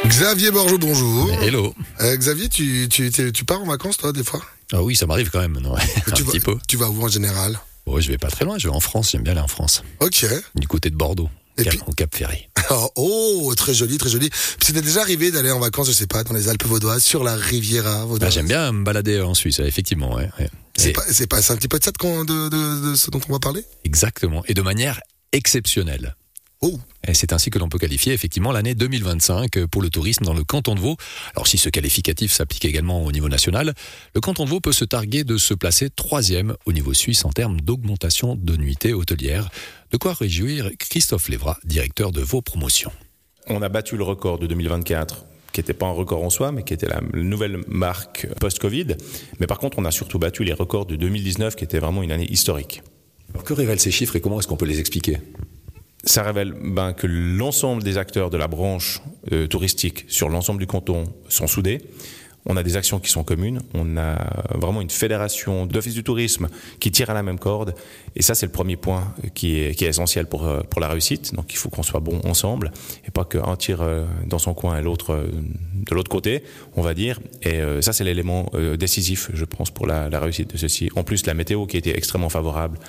Xavier Borgeaud, bonjour. Hello. Xavier, tu pars en vacances, toi, des fois? Ah oui, ça m'arrive quand même, non petit peu. Tu vas où en général? Oh, je vais pas très loin, je vais en France, j'aime bien aller en France. Ok. Du côté de Bordeaux, au Cap Ferry. Oh, très joli, très joli. C'était déjà arrivé d'aller en vacances, je sais pas, dans les Alpes vaudoises, sur la Riviera vaudoise? J'aime bien me balader en Suisse, effectivement. Ouais. C'est un petit peu de ça de ce dont on va parler? Exactement, et de manière exceptionnelle. Oh. Et c'est ainsi que l'on peut qualifier effectivement l'année 2025 pour le tourisme dans le canton de Vaud. Alors si ce qualificatif s'applique également au niveau national, le canton de Vaud peut se targuer de se placer 3e au niveau suisse en termes d'augmentation de nuitées hôtelières. De quoi réjouir Christophe Lévra, directeur de Vaud Promotion. On a battu le record de 2024. Qui n'était pas un record en soi, mais qui était la nouvelle marque post-Covid. Mais par contre, on a surtout battu les records de 2019, qui était vraiment une année historique. Alors que révèlent ces chiffres et comment est-ce qu'on peut les expliquer ? Ça révèle que l'ensemble des acteurs de la branche touristique sur l'ensemble du canton sont soudés. On a des actions qui sont communes. On a vraiment une fédération d'office du tourisme qui tire à la même corde. Et ça, c'est le premier point qui est essentiel pour la réussite. Donc, il faut qu'on soit bon ensemble et pas qu'un tire dans son coin et l'autre de l'autre côté, on va dire. Et ça, c'est l'élément décisif, je pense, pour la réussite de ceci. En plus, la météo qui a été extrêmement favorable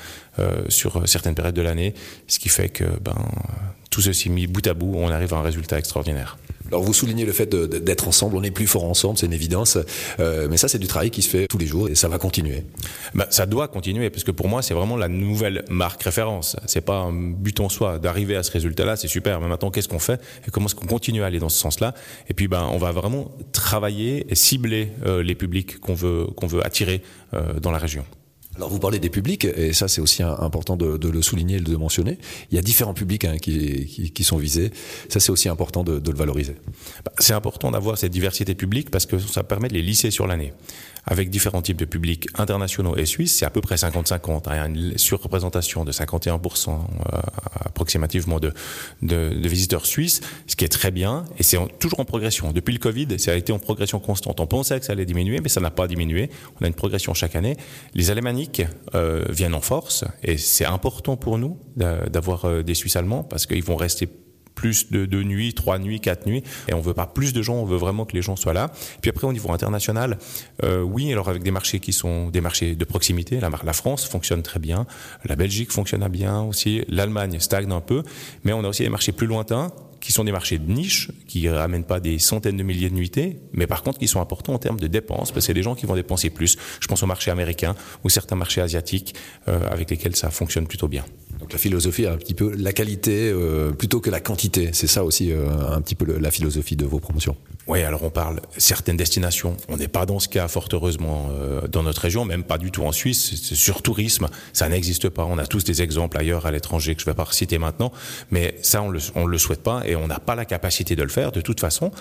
sur certaines périodes de l'année, ce qui fait que tout ceci mis bout à bout, on arrive à un résultat extraordinaire. Alors vous soulignez le fait d'être ensemble, on est plus fort ensemble, c'est une évidence, mais ça c'est du travail qui se fait tous les jours et ça va continuer. Ça doit continuer parce que pour moi c'est vraiment la nouvelle marque référence. C'est pas un but en soi d'arriver à ce résultat-là, c'est super. Mais maintenant qu'est-ce qu'on fait et comment est-ce qu'on continue à aller dans ce sens-là? Et puis on va vraiment travailler et cibler les publics qu'on veut attirer dans la région. Alors vous parlez des publics, et ça c'est aussi important de le souligner et de le mentionner. Il y a différents publics qui sont visés. Ça c'est aussi important de le valoriser. C'est important d'avoir cette diversité publique parce que ça permet de les lisser sur l'année. Avec différents types de publics internationaux et suisses, c'est à peu près 50-50. Il y a une surreprésentation de 51% approximativement de visiteurs suisses, ce qui est très bien, et c'est toujours en progression. Depuis le Covid, ça a été en progression constante. On pensait que ça allait diminuer, mais ça n'a pas diminué. On a une progression chaque année. Les Alémaniques viennent en force, et c'est important pour nous d'avoir des Suisses allemands, parce qu'ils vont rester plus de 2 nuits, 3 nuits, 4 nuits, et on veut pas plus de gens, on veut vraiment que les gens soient là. Puis après au niveau international, oui, alors avec des marchés qui sont des marchés de proximité, la France fonctionne très bien, la Belgique fonctionne bien aussi, l'Allemagne stagne un peu, mais on a aussi des marchés plus lointains qui sont des marchés de niche, qui ramènent pas des centaines de milliers de nuitées, mais par contre qui sont importants en termes de dépenses, parce que c'est des gens qui vont dépenser plus. Je pense aux marchés américains ou certains marchés asiatiques avec lesquels ça fonctionne plutôt bien. Donc la philosophie est un petit peu la qualité plutôt que la quantité. C'est ça aussi un petit peu la philosophie de vos promotions. Oui, alors on parle certaines destinations. On n'est pas dans ce cas, fort heureusement, dans notre région, même pas du tout en Suisse. C'est sur tourisme, ça n'existe pas. On a tous des exemples ailleurs à l'étranger que je ne vais pas citer maintenant, mais ça on le souhaite pas et on n'a pas la capacité de le faire. De toute façon,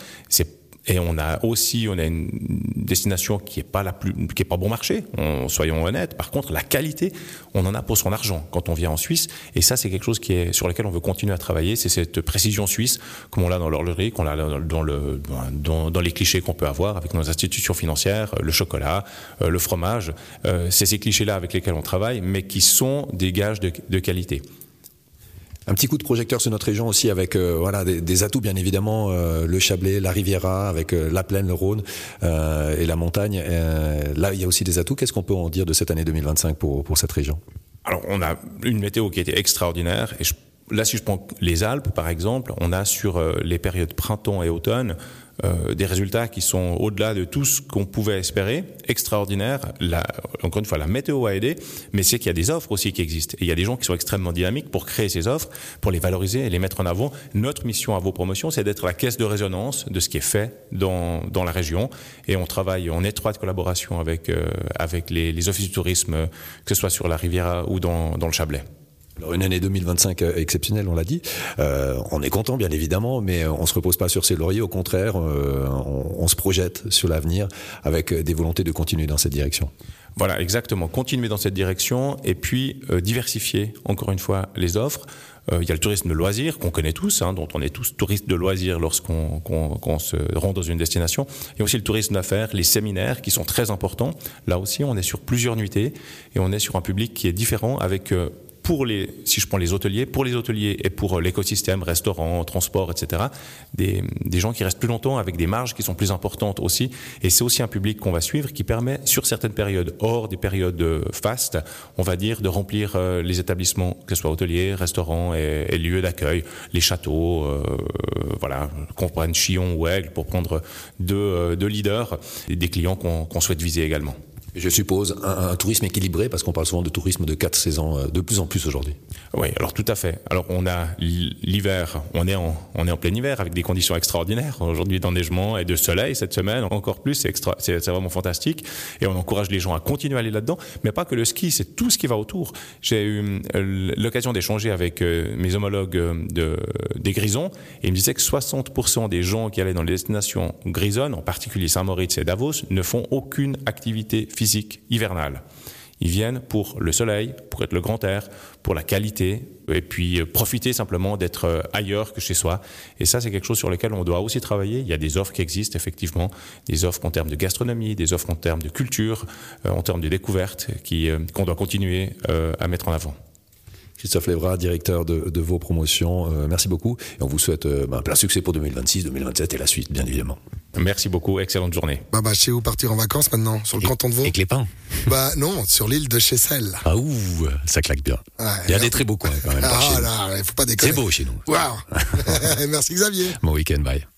et on a une destination qui est pas bon marché, soyons honnêtes. Par contre, la qualité, on en a pour son argent quand on vient en Suisse. Et ça, c'est quelque chose sur lequel on veut continuer à travailler. C'est cette précision suisse, comme on l'a dans l'horlogerie, qu'on l'a dans les clichés qu'on peut avoir avec nos institutions financières, le chocolat, le fromage. C'est ces clichés-là avec lesquels on travaille, mais qui sont des gages de qualité. Un petit coup de projecteur sur notre région aussi avec des atouts bien évidemment, le Chablais, la Riviera, avec la plaine, le Rhône et la montagne. Là, il y a aussi des atouts. Qu'est-ce qu'on peut en dire de cette année 2025 pour cette région ? Alors, on a une météo qui a été extraordinaire. Et là, si je prends les Alpes, par exemple, on a sur les périodes printemps et automne des résultats qui sont au-delà de tout ce qu'on pouvait espérer, extraordinaires. Encore une fois, la météo a aidé, mais c'est qu'il y a des offres aussi qui existent. Et il y a des gens qui sont extrêmement dynamiques pour créer ces offres, pour les valoriser et les mettre en avant. Notre mission à Vaud Promotions, c'est d'être la caisse de résonance de ce qui est fait dans la région. Et on travaille en étroite collaboration avec les offices du tourisme, que ce soit sur la Riviera ou dans le Chablais. Alors une année 2025 exceptionnelle, on l'a dit. On est content, bien évidemment, mais on se repose pas sur ses lauriers. Au contraire, on se projette sur l'avenir avec des volontés de continuer dans cette direction. Voilà, exactement. Continuer dans cette direction et puis diversifier, encore une fois, les offres. Il y a le tourisme de loisirs qu'on connaît tous, dont on est tous touristes de loisirs lorsqu'on se rend dans une destination. Il y a aussi le tourisme d'affaires, les séminaires qui sont très importants. Là aussi, on est sur plusieurs nuitées et on est sur un public qui est différent avec si je prends les hôteliers, pour les hôteliers et pour l'écosystème, restaurants, transport, etc., des gens qui restent plus longtemps avec des marges qui sont plus importantes aussi. Et c'est aussi un public qu'on va suivre qui permet, sur certaines périodes, hors des périodes fastes, on va dire, de remplir les établissements, que ce soit hôteliers, restaurants et lieux d'accueil, les châteaux, voilà, qu'on prenne Chillon ou Aigle pour prendre deux leaders, et des clients qu'on souhaite viser également. Je suppose un tourisme équilibré, parce qu'on parle souvent de tourisme de 4 saisons de plus en plus aujourd'hui. Oui, alors tout à fait. Alors on a l'hiver, on est en plein hiver avec des conditions extraordinaires. Aujourd'hui d'enneigement et de soleil cette semaine, encore plus, c'est vraiment fantastique. Et on encourage les gens à continuer à aller là-dedans, mais pas que le ski, c'est tout ce qui va autour. J'ai eu l'occasion d'échanger avec mes homologues des Grisons, et ils me disaient que 60% des gens qui allaient dans les destinations grisonnes, en particulier Saint-Moritz et Davos, ne font aucune activité physique hivernale. Ils viennent pour le soleil, pour être le grand air, pour la qualité, et puis profiter simplement d'être ailleurs que chez soi. Et ça, c'est quelque chose sur lequel on doit aussi travailler. Il y a des offres qui existent, effectivement, des offres en termes de gastronomie, des offres en termes de culture, en termes de découverte, qu'on doit continuer à mettre en avant. Christophe Lévrat, directeur de vos promotions, merci beaucoup. Et on vous souhaite plein succès pour 2026, 2027 et la suite, bien évidemment. Merci beaucoup, excellente journée. Bah, chez où partir en vacances maintenant? Sur le canton de Vaud? Avec les pins? Bah non, sur l'île de Chessel. Ah ouh, ça claque bien. Ouais, il y a des très beaux coins quand même par chez nous. Là, faut pas déconner. C'est beau chez nous. Waouh. Merci Xavier. Bon week-end, bye.